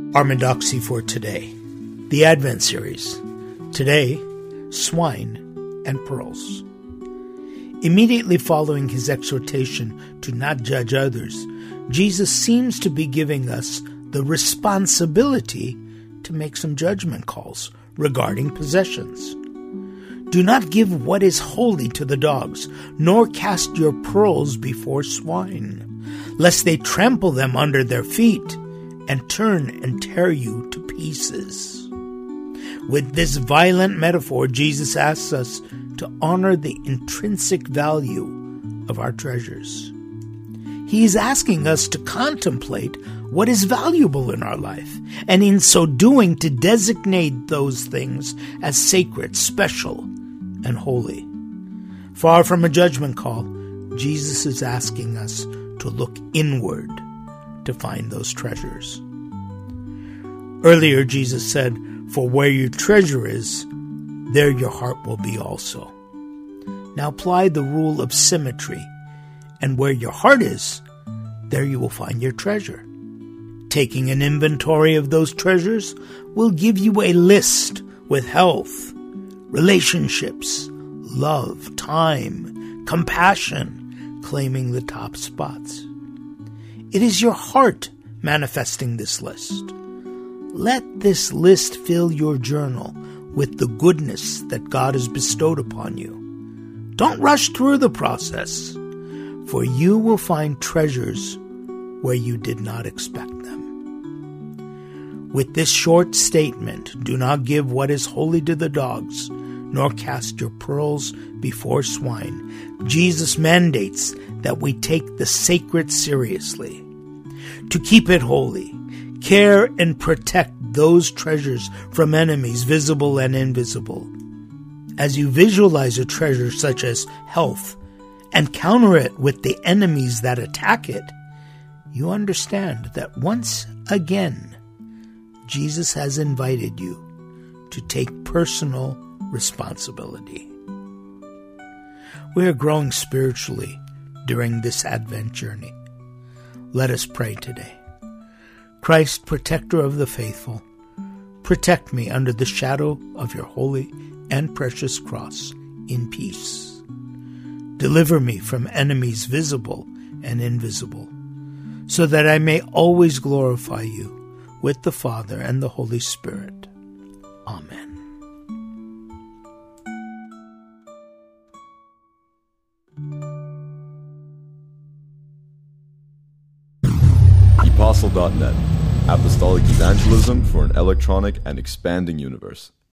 Orthodoxy for today, the Advent series. Today, swine and pearls. Immediately following his exhortation to not judge others, Jesus seems to be giving us the responsibility to make some judgment calls regarding possessions. Do not give what is holy to the dogs, nor cast your pearls before swine, lest they trample them under their feet and turn and tear you to pieces. With this violent metaphor, Jesus asks us to honor the intrinsic value of our treasures. He is asking us to contemplate what is valuable in our life, and in so doing to designate those things as sacred, special, and holy. Far from a judgment call, Jesus is asking us to look inward to find those treasures. Earlier, Jesus said, "For where your treasure is, there your heart will be also." Now apply the rule of symmetry, and where your heart is, there you will find your treasure. Taking an inventory of those treasures will give you a list with health, relationships, love, time, compassion, claiming the top spots. It is your heart manifesting this list. Let this list fill your journal with the goodness that God has bestowed upon you. Don't rush through the process, for you will find treasures where you did not expect them. With this short statement, do not give what is holy to the dogs, nor cast your pearls before swine, Jesus mandates that we take the sacred seriously. To keep it holy, care and protect those treasures from enemies, visible and invisible. As you visualize a treasure such as health and counter it with the enemies that attack it, you understand that once again, Jesus has invited you to take personal responsibility. We are growing spiritually during this Advent journey. Let us pray today. Christ, protector of the faithful, protect me under the shadow of your holy and precious cross in peace. Deliver me from enemies visible and invisible, so that I may always glorify you with the Father and the Holy Spirit. Amen. Apostle.net, Apostolic Evangelism for an electronic and expanding universe.